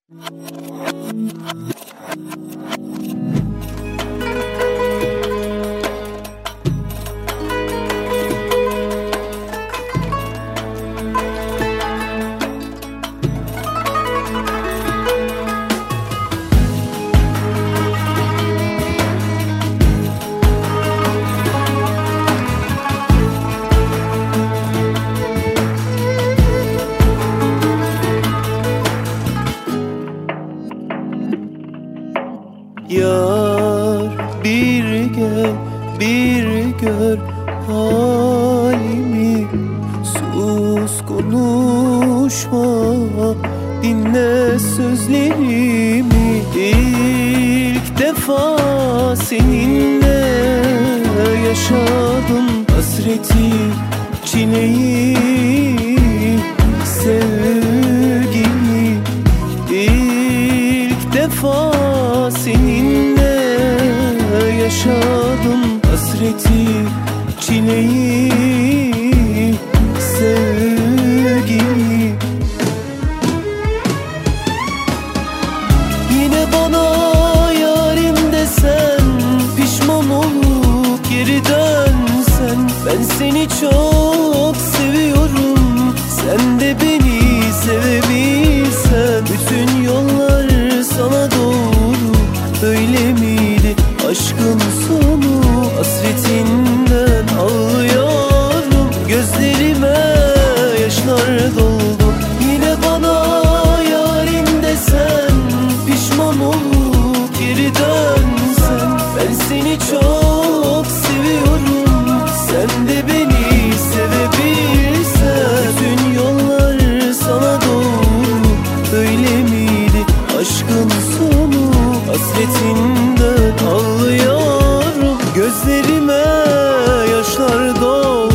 Yar bir gel, bir gör halimi. Sus konuşma, dinle sözlerimi. İlk defa seninle yaşadım hasreti, çileyi, sevgimi. İlk defa seninle yaşadım hasreti, çileyi, sevgimi. Yine bana yarim desen, pişman olup geri dönsen, ben seni çok seviyorum, sen de beni sevebilsen. Bütün yollar sana doğru, öyle miydi aşkın sonu? Hasretinden ağlıyorum, gözlerime yaşlar doldu. Yine bana yarim desen, pişman olup geri dönsen, ben seni çok seviyorum, sen de beni sevebilsen. Bütün yollar sana doğru, öyle miydi aşkın sonu? Hasretinden ağlıyorum, gözlerime yaşlar doldu.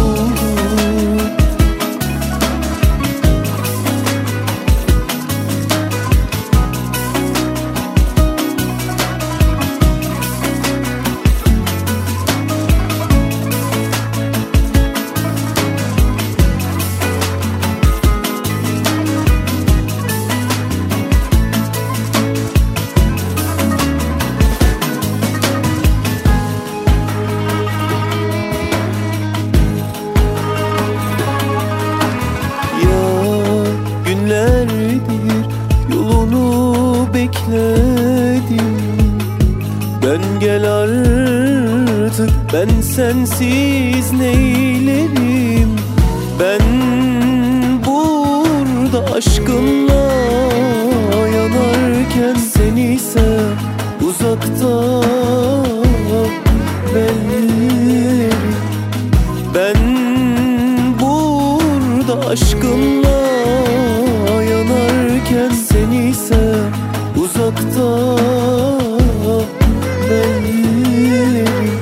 Günlerdir yolunu bekledim, dön gel artık, ben sensiz neylerim. Ben burada aşkınla yanarken, sen ise uzakta bellerim. Ben burada aşkınla yanarken, sen ise uzakta bellerim.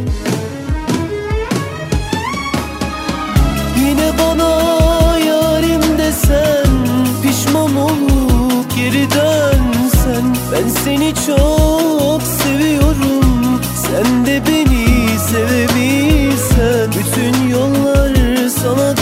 Yine bana yarim desen, pişman olup geri dönsen, ben seni çok seviyorum, sen de beni sevebilsen. Bütün yollar sana